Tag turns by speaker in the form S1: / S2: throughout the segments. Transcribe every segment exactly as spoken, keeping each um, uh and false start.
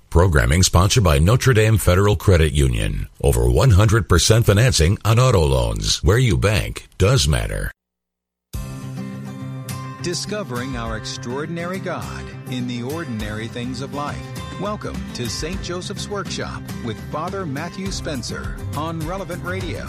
S1: Programming sponsored by Notre Dame Federal Credit Union. Over one hundred percent financing on auto loans. Where you bank does matter.
S2: Discovering our extraordinary God in the ordinary things of life. Welcome to Saint Joseph's Workshop with Father Matthew Spencer on Relevant Radio.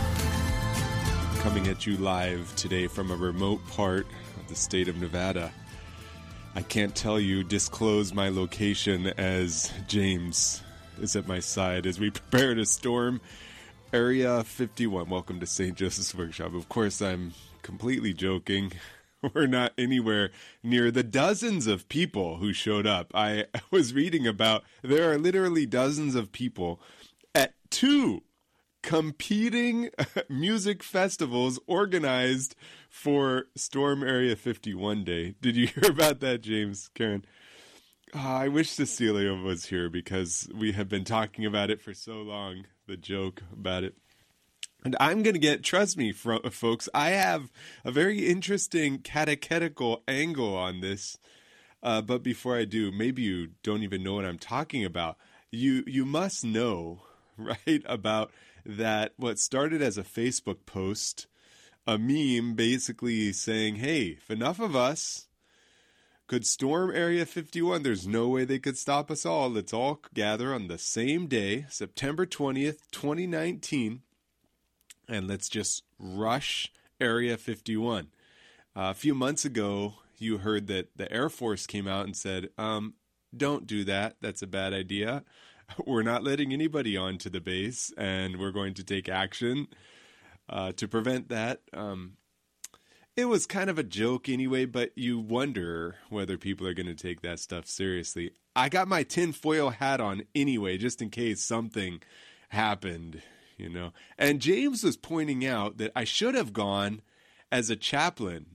S3: Coming at you live today from a remote part of the state of Nevada. I can't tell you, disclose my location as James is at my side as we prepare to storm Area fifty-one. Welcome to Saint Joseph's Workshop. Of course, I'm completely joking. We're not anywhere near the dozens of people who showed up. I was reading about, there are literally dozens of people at two competing music festivals organized for Storm Area fifty-one Day. Did you hear about that, James, Karen? Oh, I wish Cecilia was here because we have been talking about it for so long, the joke about it. And I'm going to get, trust me, folks, I have a very interesting catechetical angle on this. Uh, but before I do, maybe you don't even know what I'm talking about. You you must know, right, about that what started as a Facebook post, a meme basically saying, hey, if enough of us could storm Area fifty-one, there's no way they could stop us all. Let's all gather on the same day, September twentieth, twenty nineteen. And let's just rush Area fifty-one. Uh, a few months ago, you heard that the Air Force came out and said, um, don't do that. That's a bad idea. We're not letting anybody onto the base, and we're going to take action uh, to prevent that. Um, it was kind of a joke anyway, but you wonder whether people are going to take that stuff seriously. I got my tinfoil hat on anyway, just in case something happened. You know, and James was pointing out that I should have gone as a chaplain.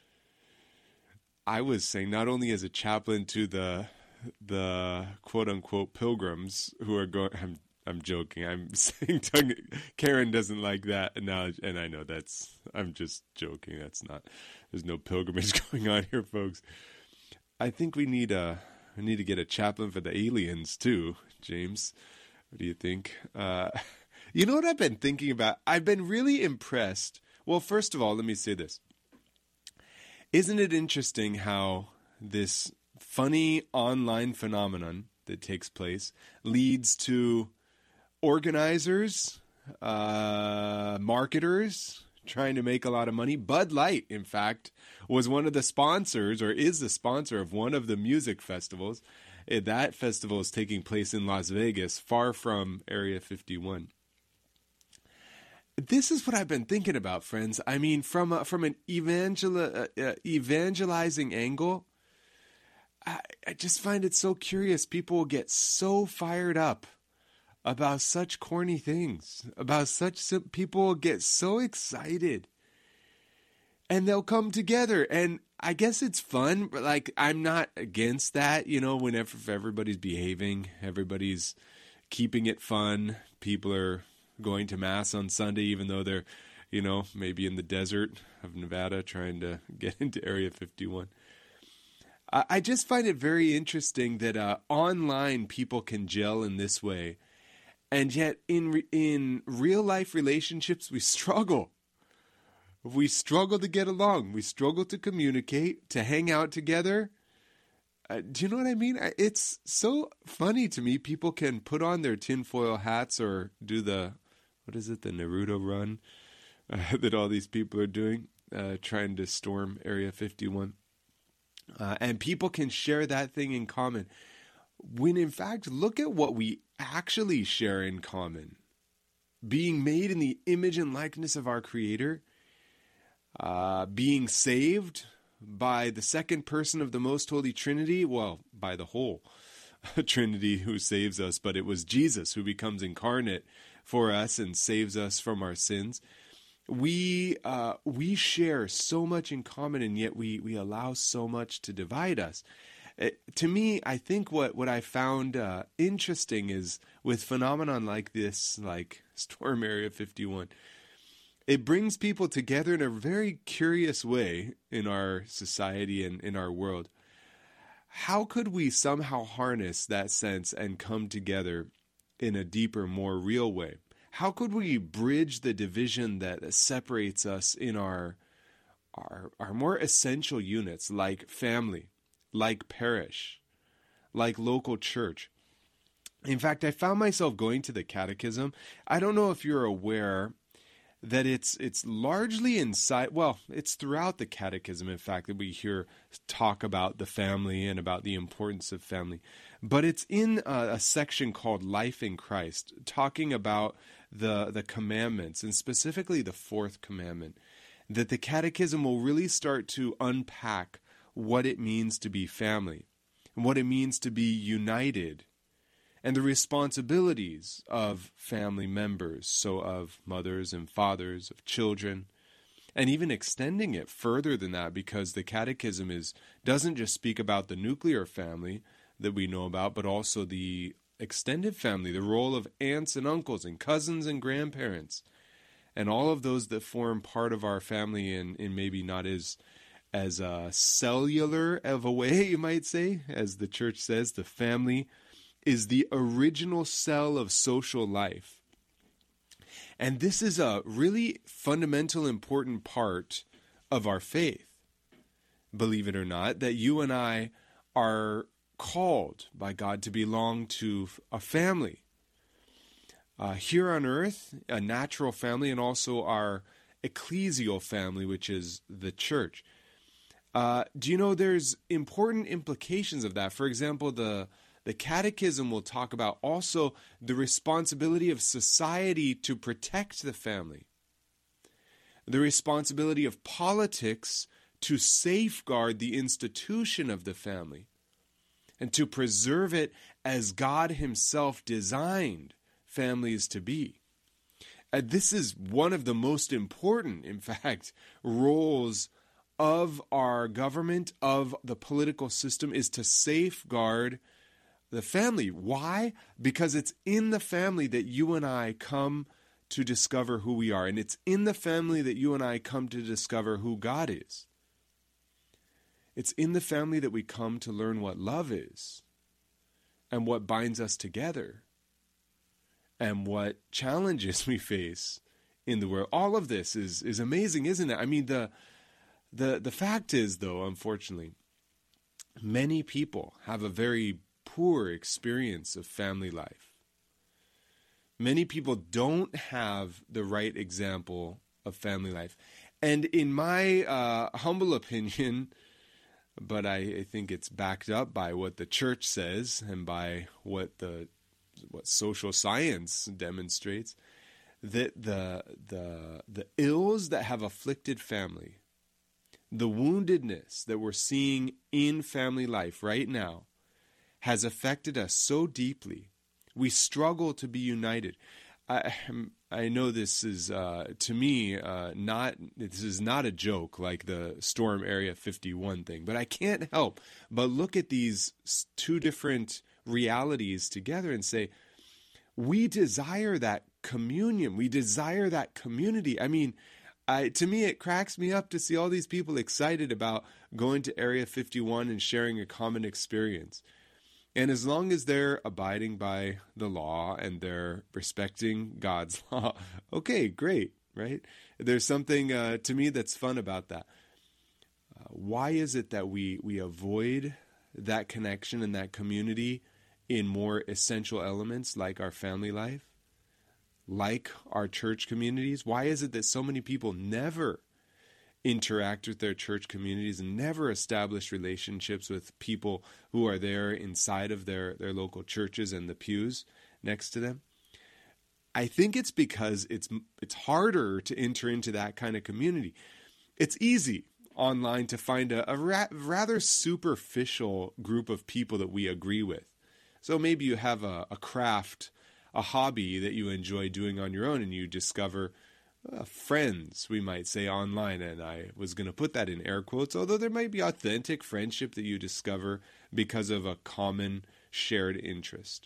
S3: I was saying not only as a chaplain to the the quote unquote pilgrims who are going. I'm I'm joking. I'm saying tongue, Karen doesn't like that analogy, and I know that's. I'm just joking. That's not. There's no pilgrimage going on here, folks. I think we need a. We need to get a chaplain for the aliens too, James. What do you think? Uh, You know what I've been thinking about? I've been really impressed. Well, first of all, let me say this. Isn't it interesting how this funny online phenomenon that takes place leads to organizers, uh, marketers trying to make a lot of money? Bud Light, in fact, was one of the sponsors or is the sponsor of one of the music festivals. That festival is taking place in Las Vegas, far from Area fifty-one. This is what I've been thinking about, friends. I mean, from a, from an evangel uh, uh, evangelizing angle, I, I just find it so curious. People will get so fired up about such corny things, about such people will get so excited, and they'll come together. And I guess it's fun, but like I'm not against that. You know, whenever if everybody's behaving, everybody's keeping it fun. People are going to mass on Sunday, even though they're, you know, maybe in the desert of Nevada trying to get into Area fifty-one. I, I just find it very interesting that uh, online people can gel in this way, and yet in re- in real life relationships we struggle. We struggle to get along. We struggle to communicate, to hang out together. Uh, do you know what I mean? It's so funny to me. People can put on their tinfoil hats or do the What is it, the Naruto run uh, that all these people are doing, uh, trying to storm Area fifty-one. Uh, and people can share that thing in common. When in fact, look at what we actually share in common. Being made in the image and likeness of our Creator. Uh, being saved by the second person of the Most Holy Trinity. Well, by the whole Trinity who saves us. But it was Jesus who becomes incarnate for us and saves us from our sins. We uh, we share so much in common, and yet we we allow so much to divide us. It, to me, I think what, what I found uh, interesting is with phenomenon like this, like Storm Area fifty-one, it brings people together in a very curious way in our society and in our world. how could we somehow harness that sense and come together in a deeper, more real way? How could we bridge the division that separates us in our, our, our more essential units, like family, like parish, like local church? In fact, I found myself going to the Catechism. I don't know if you're aware that it's it's largely inside, well, it's throughout the Catechism, in fact, that we hear talk about the family and about the importance of family. But it's in a, a section called Life in Christ, talking about the, the commandments, and specifically the fourth commandment, that the Catechism will really start to unpack what it means to be family, and what it means to be united, and the responsibilities of family members, so of mothers and fathers, of children, and even extending it further than that, because the Catechism is doesn't just speak about the nuclear family that we know about, but also the extended family, the role of aunts and uncles and cousins and grandparents, and all of those that form part of our family in, in maybe not as as uh, cellular of a way, you might say, as the church says. The family is the original cell of social life. And this is a really fundamental, important part of our faith, believe it or not, that you and I are called by God to belong to a family. Uh, here on earth, a natural family, and also our ecclesial family, which is the church. Uh, do you know there's important implications of that? For example, the The Catechism will talk about also the responsibility of society to protect the family, the responsibility of politics to safeguard the institution of the family, and to preserve it as God Himself designed families to be. And this is one of the most important, in fact, roles of our government, of the political system, is to safeguard the family. Why? Because it's in the family that you and I come to discover who we are. And it's in the family that you and I come to discover who God is. It's in the family that we come to learn what love is, and what binds us together, and what challenges we face in the world. All of this is, is amazing, isn't it? I mean, the, the, the fact is, though, unfortunately, many people have a very poor experience of family life. Many people don't have the right example of family life. And in my uh, humble opinion, but I, I think it's backed up by what the church says and by what the what social science demonstrates, that the the the ills that have afflicted family, the woundedness that we're seeing in family life right now, has affected us so deeply. We struggle to be united. I I know this is, uh, to me, uh, not this is not a joke like the Storm Area fifty-one thing, but I can't help but look at these two different realities together and say, we desire that communion. We desire that community. I mean, I, to me, it cracks me up to see all these people excited about going to Area fifty-one and sharing a common experience. And as long as they're abiding by the law and they're respecting God's law, okay, great, right? There's something uh, to me that's fun about that. Uh, why is it that we we avoid that connection and that community in more essential elements like our family life, like our church communities? Why is it that so many people never interact with their church communities and never establish relationships with people who are there inside of their, their local churches and the pews next to them? I think it's because it's it's harder to enter into that kind of community. It's easy online to find a, a ra- rather superficial group of people that we agree with. So maybe you have a, a craft, a hobby that you enjoy doing on your own, and you discover Uh, friends, we might say, online, and I was going to put that in air quotes, although there might be authentic friendship that you discover because of a common shared interest.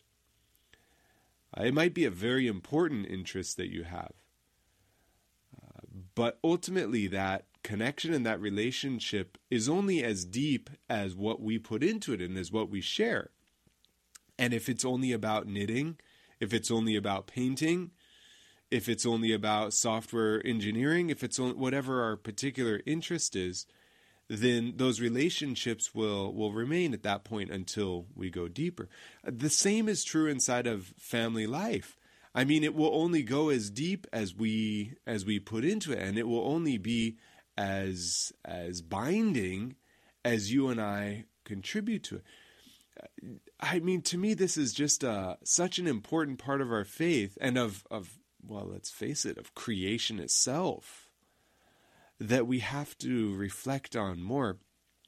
S3: Uh, it might be a very important interest that you have, uh, but ultimately that connection and that relationship is only as deep as what we put into it and as what we share. And if it's only about knitting, if it's only about painting, if it's only about software engineering, if it's only, whatever our particular interest is, then those relationships will, will remain at that point until we go deeper. The same is true inside of family life. I mean, it will only go as deep as we as we put into it, and it will only be as as binding as you and I contribute to it. I mean, to me, this is just uh, such an important part of our faith and of, of, well, let's face it, of creation itself, that we have to reflect on more.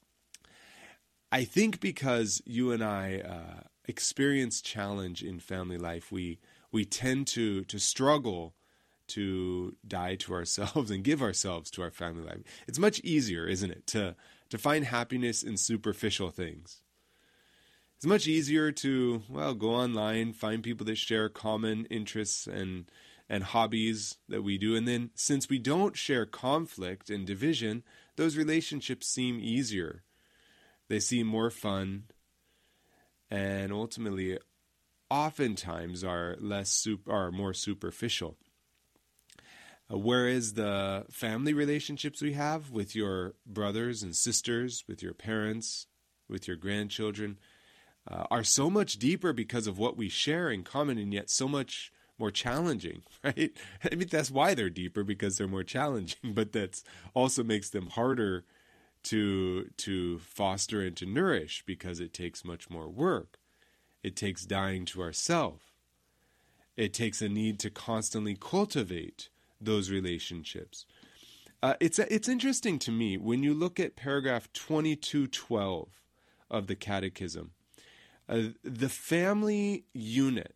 S3: I think because you and I uh, experience challenge in family life, we we tend to to struggle to die to ourselves and give ourselves to our family life. It's much easier, isn't it, to to find happiness in superficial things. It's much easier to, well, go online, find people that share common interests and and hobbies that we do. And then since we don't share conflict and division, those relationships seem easier. They seem more fun, and ultimately, oftentimes are less super, are more superficial. Uh, whereas the family relationships we have with your brothers and sisters, with your parents, with your grandchildren, uh, are so much deeper because of what we share in common, and yet so much more challenging, right? I mean, that's why they're deeper, because they're more challenging, but that also makes them harder to to foster and to nourish, because it takes much more work. It takes dying to ourself. It takes a need to constantly cultivate those relationships. Uh, it's it's interesting to me when you look at paragraph twenty-two twelve of the Catechism. Uh, the family unit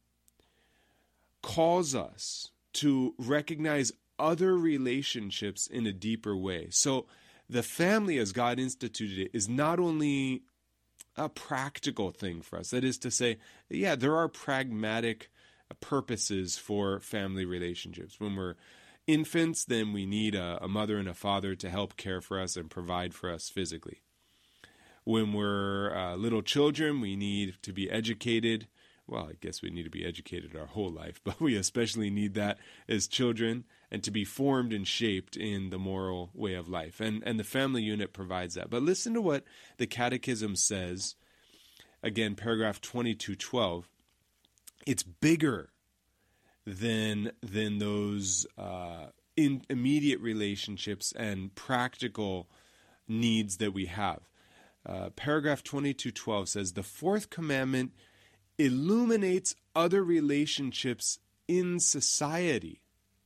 S3: calls us to recognize other relationships in a deeper way. So the family, as God instituted it, is not only a practical thing for us. That is to say, yeah, there are pragmatic purposes for family relationships. When we're infants, then we need a, a mother and a father to help care for us and provide for us physically. When we're uh, little children, we need to be educated. Well, I guess we need to be educated our whole life, but we especially need that as children, and to be formed and shaped in the moral way of life. And, and the family unit provides that. But listen to what the Catechism says, again, paragraph twenty-two twelve. It's bigger than, than those uh, in immediate relationships and practical needs that we have. Uh, paragraph twenty-two twelve says, the fourth commandment illuminates other relationships in society.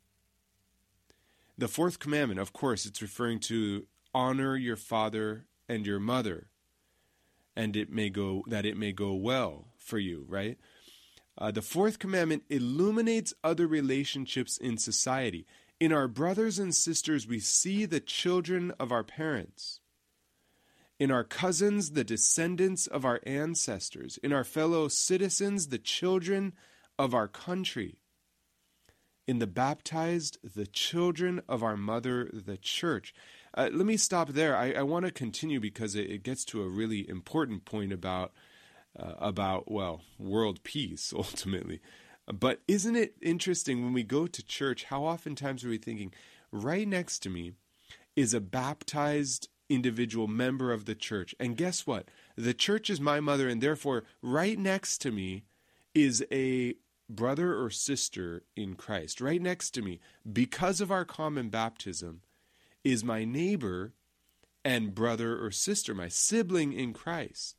S3: The fourth commandment, of course, it's referring to honor your father and your mother, and it may go that it may go well for you, right? Uh, the fourth commandment illuminates other relationships in society. In our brothers and sisters, we see the children of our parents. In our cousins, the descendants of our ancestors. In our fellow citizens, the children of our country. In the baptized, the children of our mother, the church. Uh, let me stop there. I, I want to continue because it, it gets to a really important point about, uh, about, well, world peace, ultimately. But isn't it interesting when we go to church, how oftentimes are we thinking, right next to me is a baptized individual member of the church. And guess what? The church is my mother, and therefore right next to me is a brother or sister in Christ. Right next to me, because of our common baptism, is my neighbor and brother or sister, my sibling in Christ.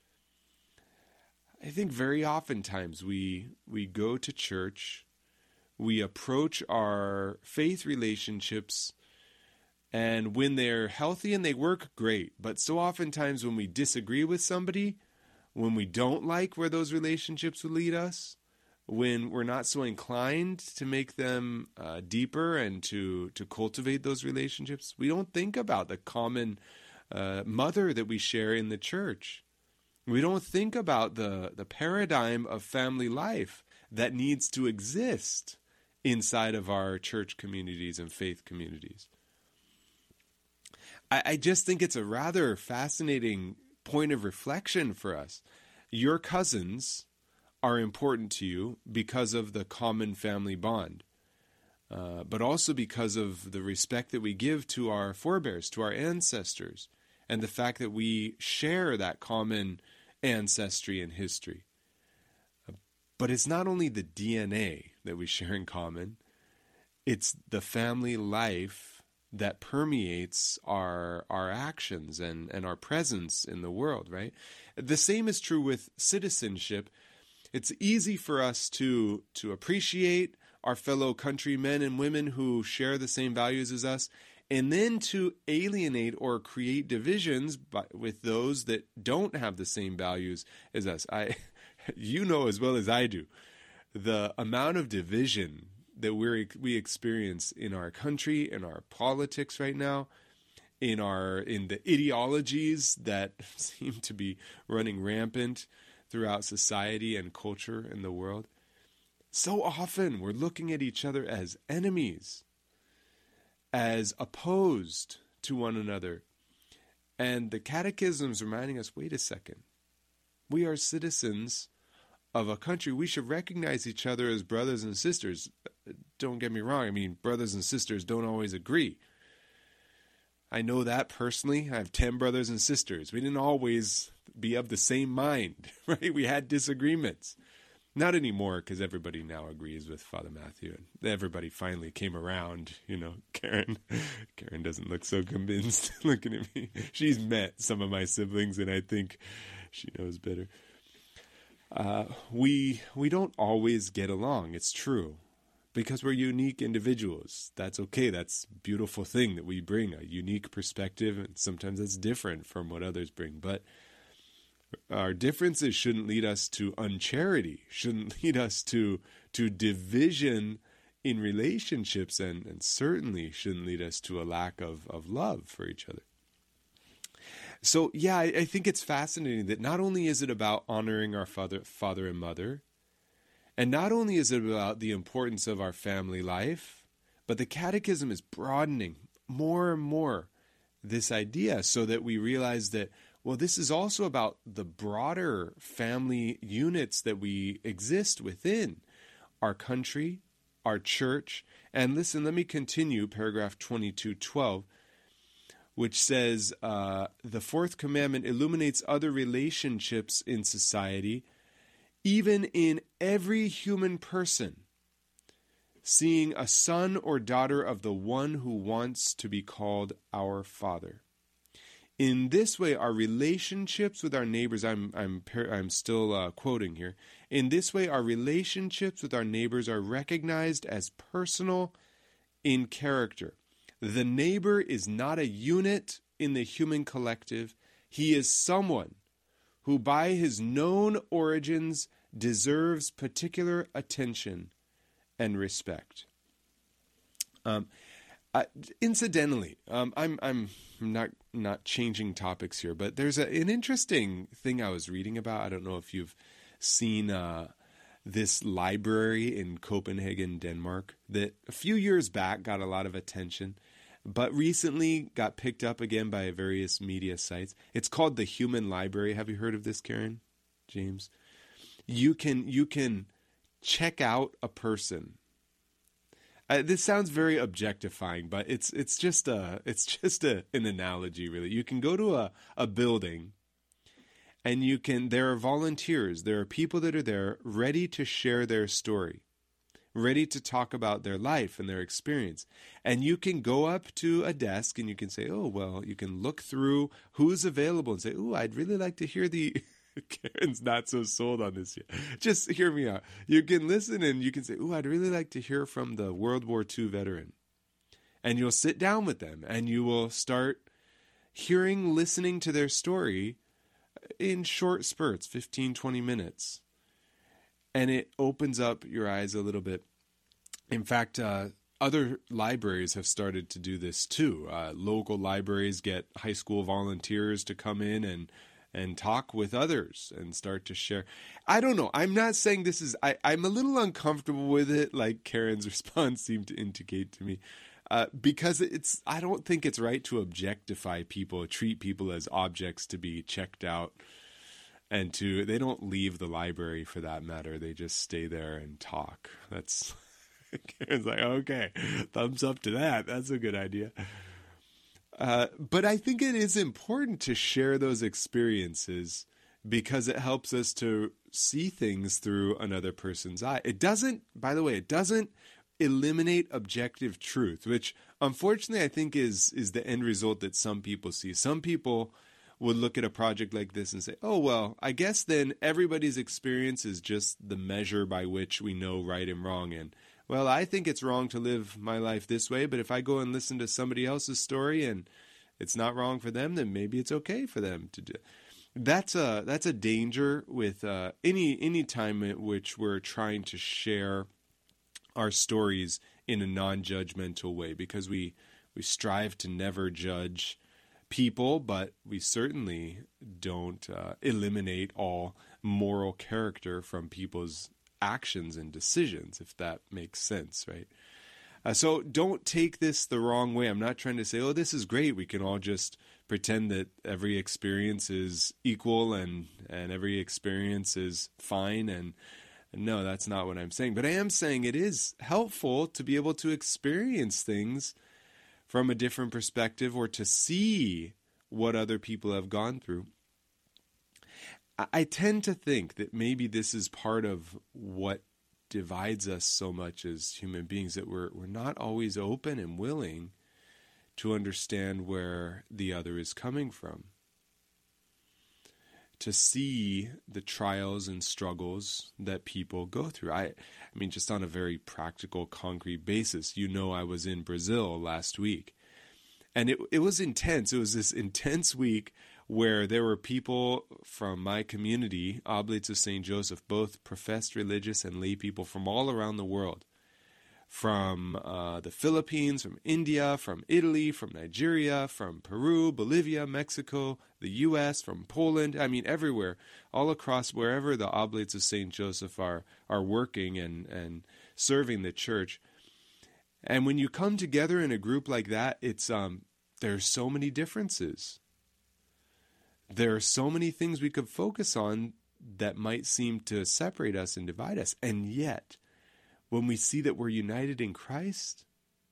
S3: I think very oftentimes we we go to church, we approach our faith relationships, and when they're healthy and they work, great. But so oftentimes when we disagree with somebody, when we don't like where those relationships will lead us, when we're not so inclined to make them uh, deeper and to, to cultivate those relationships, we don't think about the common uh, mother that we share in the church. We don't think about the, the paradigm of family life that needs to exist inside of our church communities and faith communities. I, I just think it's a rather fascinating point of reflection for us. Your cousins are important to you because of the common family bond, uh, but also because of the respect that we give to our forebears, to our ancestors, and the fact that we share that common ancestry and history. But it's not only the D N A that we share in common, it's the family life that permeates our our actions and, and our presence in the world, right? The same is true with citizenship. It's easy for us to, to appreciate our fellow countrymen and women who share the same values as us, and then to alienate or create divisions by, with those that don't have the same values as us. I, you know as well as I do, the amount of division that we we experience in our country, in our politics right now, in our in the ideologies that seem to be running rampant throughout society and culture in the world. So often we're looking at each other as enemies, as opposed to one another. And the Catechism's reminding us, wait a second, we are citizens of a country. We should recognize each other as brothers and sisters. Don't get me wrong. I mean, brothers and sisters don't always agree. I know that personally. I have ten brothers and sisters. We didn't always be of the same mind, right? We had disagreements. Not anymore, because everybody now agrees with Father Matthew. And everybody finally came around. You know, Karen. Karen doesn't look so convinced looking at me. She's met some of my siblings, and I think she knows better. Uh, we we don't always get along. It's true. Because we're unique individuals. That's okay. That's a beautiful thing that we bring, a unique perspective, and sometimes that's different from what others bring. But our differences shouldn't lead us to uncharity, shouldn't lead us to to division in relationships, and, and certainly shouldn't lead us to a lack of, of love for each other. So, yeah, I, I think it's fascinating that not only is it about honoring our father, father and mother, and not only is it about the importance of our family life, but the Catechism is broadening more and more this idea so that we realize that, well, this is also about the broader family units that we exist within our country, our church. And listen, let me continue paragraph twenty-two twelve, which says, uh, the fourth commandment illuminates other relationships in society, even in every human person, seeing a son or daughter of the one who wants to be called our Father. In this way, our relationships with our neighbors, I'm I'm I'm still uh, quoting here. In this way, our relationships with our neighbors are recognized as personal in character. The neighbor is not a unit in the human collective. He is someone who by his known origins deserves particular attention and respect. Um, uh, incidentally, um, I'm I'm not not changing topics here, but there's a, an interesting thing I was reading about. I don't know if you've seen uh, this library in Copenhagen, Denmark, that a few years back got a lot of attention, but recently got picked up again by various media sites. It's called the Human Library. Have you heard of this, Karen? James? You can you can check out a person. Uh, this sounds very objectifying, but it's it's just a it's just a, an analogy, really. You can go to a, a building, and you can. There are volunteers. There are people that are there, ready to share their story, ready to talk about their life and their experience. And you can go up to a desk and you can say, "Oh, well," you can look through who's available and say, "Oh, I'd really like to hear the." Karen's not so sold on this yet. Just hear me out. You can listen and you can say, "Ooh, I'd really like to hear from the World War Two veteran." And you'll sit down with them and you will start hearing, listening to their story in short spurts, fifteen, twenty minutes. And it opens up your eyes a little bit. In fact, uh, other libraries have started to do this too. Uh, local libraries get high school volunteers to come in and and talk with others and start to share. I don't know. I'm not saying this is, I, I'm a little uncomfortable with it, like Karen's response seemed to indicate to me. Uh, because it's, I don't think it's right to objectify people, treat people as objects to be checked out, and to, they don't leave the library for that matter. They just stay there and talk. That's, it's like, okay, thumbs up to that. That's a good idea. Uh, but I think it is important to share those experiences because it helps us to see things through another person's eye. It doesn't, by the way, it doesn't eliminate objective truth, which unfortunately I think is is the end result that some people see. Some people would look at a project like this and say, oh, well, I guess then everybody's experience is just the measure by which we know right and wrong. And, well, I think it's wrong to live my life this way, but if I go and listen to somebody else's story and it's not wrong for them, then maybe it's okay for them to do. That's a, that's a danger with uh, any, any time at which we're trying to share our stories in a non-judgmental way, because we we strive to never judge people, but we certainly don't uh, eliminate all moral character from people's actions and decisions, if that makes sense, right? Uh, so don't take this the wrong way. I'm not trying to say, oh, this is great. We can all just pretend that every experience is equal and, and every experience is fine. And no, that's not what I'm saying. But I am saying it is helpful to be able to experience things from a different perspective, or to see what other people have gone through. I tend to think that maybe this is part of what divides us so much as human beings, that we're we're not always open and willing to understand where the other is coming from, to see the trials and struggles that people go through. I, I mean, just on a very practical, concrete basis, you know, I was in Brazil last week, and it it was intense. It was this intense week where there were people from my community, Oblates of Saint Joseph, both professed religious and lay people from all around the world, from uh, the Philippines, from India, from Italy, from Nigeria, from Peru, Bolivia, Mexico, the U S, from Poland. I mean, everywhere, all across wherever the Oblates of Saint Joseph are are working and, and serving the church. And when you come together in a group like that, it's um, there's so many differences. There are so many things we could focus on that might seem to separate us and divide us. And yet, when we see that we're united in Christ,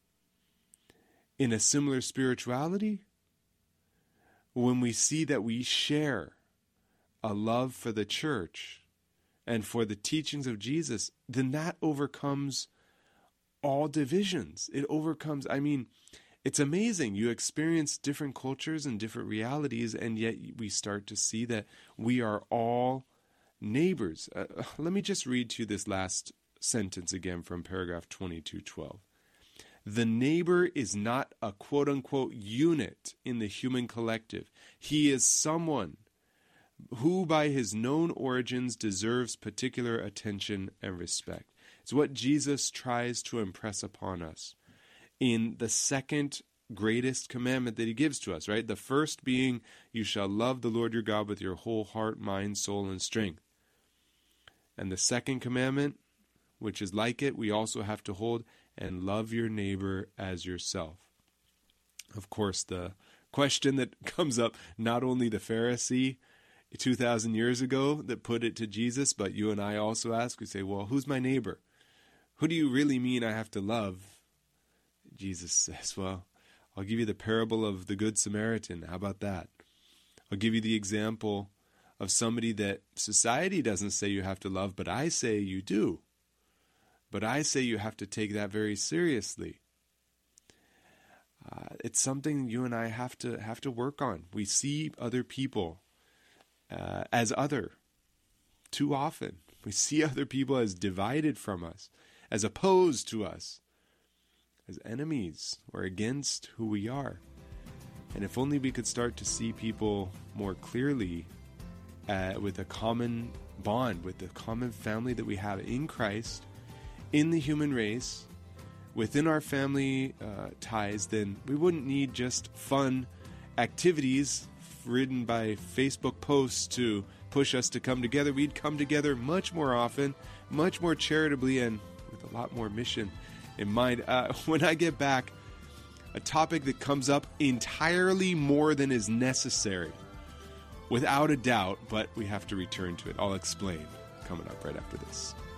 S3: in a similar spirituality, when we see that we share a love for the church and for the teachings of Jesus, then that overcomes all divisions. It overcomes, I mean, it's amazing. You experience different cultures and different realities, and yet we start to see that we are all neighbors. Uh, let me just read to you this last sentence again from paragraph twenty-two twelve. The neighbor is not a quote-unquote unit in the human collective. He is someone who by his known origins deserves particular attention and respect. It's what Jesus tries to impress upon us in the second greatest commandment that he gives to us, right? The first being, you shall love the Lord your God with your whole heart, mind, soul, and strength. And the second commandment, which is like it, we also have to hold, and love your neighbor as yourself. Of course, the question that comes up, not only the Pharisee two thousand years ago that put it to Jesus, but you and I also ask, we say, well, who's my neighbor? Who do you really mean I have to love? Jesus says, well, I'll give you the parable of the Good Samaritan. How about that? I'll give you the example of somebody that society doesn't say you have to love, but I say you do. But I say you have to take that very seriously. Uh, it's something you and I have to have to work on. We see other people uh, as other too often. We see other people as divided from us, as opposed to us, as enemies or against who we are. And if only we could start to see people more clearly uh, with a common bond, with the common family that we have in Christ, in the human race, within our family uh, ties, then we wouldn't need just fun activities ridden by Facebook posts to push us to come together. We'd come together much more often, much more charitably, and with a lot more mission in mind. Uh, when I get back, a topic that comes up entirely more than is necessary. Without a doubt, but we have to return to it. I'll explain coming up right after this.